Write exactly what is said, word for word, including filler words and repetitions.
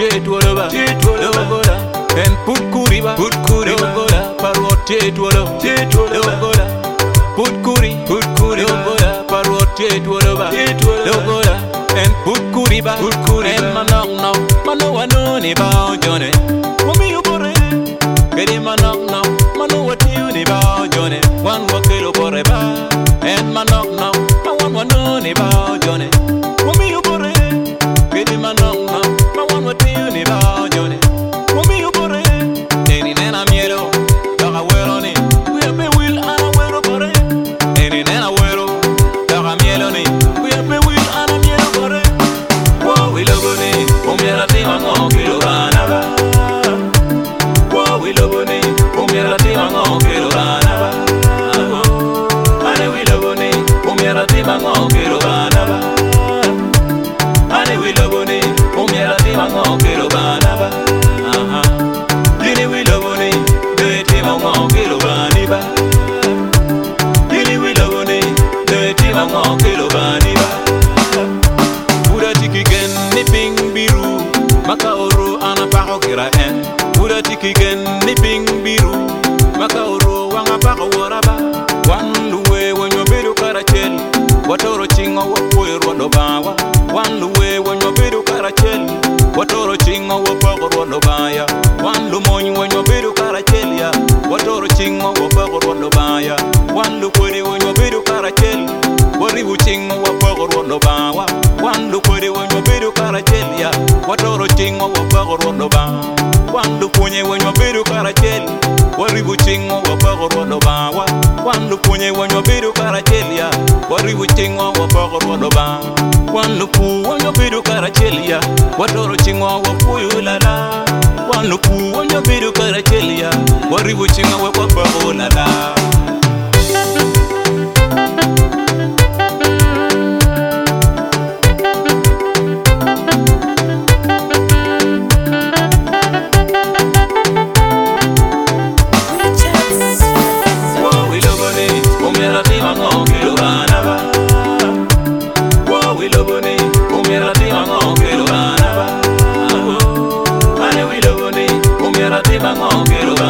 Titwoloba, Titwoloba, and put Kuriba, put Kuriba, Parrot Titwoloba, Titwoloba, put Kuri, put Kuriba, Parrot Titwoloba, Titwoloba, and put Kuriba, put Kuriba, and Manong now, Mano Anoni about Johnny. Woman, you bore, get him Manong now, Mano what you about Johnny. One wakilo boreba, and Manong now, I want one only about Johnny. Woman, you bore, get him Manong now. What do you need about Johnny? Woman, you bore it. Any nana miero, Dara Weroni. We have been will and a wero bore it. Any nana wero, Dara Mieloni. We have been will and a miero bore it. Whoa, we love it. Umiera tima ngon kilo banaba. Whoa, we love it. Umiera tima ngon kilo banaba. Ane we love it. Umiera tima ngon kilo banaba. Ane we love it. Umiera Mango kilo banaba, aha. Dini wilo boni, deti mango kilo baniba. Dini wilo boni, deti mango kilo baniba. Uda tiki gen ni ping biru, maka oro anapako kira en. Uda tiki gen ni ping biru, maka oro wanga pako waraba. Wan luwe wanyo biru karachel, watoro chingo wapuer wadobawa. Wan luwe wanyo biru karachel. Watoro chingo wapagor wadobaya. Wan lumonyi wanyo biru karachelia. Watoro chingo wapagor wadobaya. Wan lukwere wanyo biru karachel. Waribu chingo wapagor wadobawa. Wan lukwere wanyo biru karachelia. Watoro chingo wapagor wadobawa. Wan lupunye wanyo biru karachel. Waribu chingo wapagor wadobawa. Wan lupunye wanyo biru karachelia. Waribu chingo wapagor wadobawa. Wan lupu wanyo biru karachelia. Watoro chingo wapuyu lala. Wan lupu wanyo biru karachelia. Waribu chingo wapagor lala. Mango kilo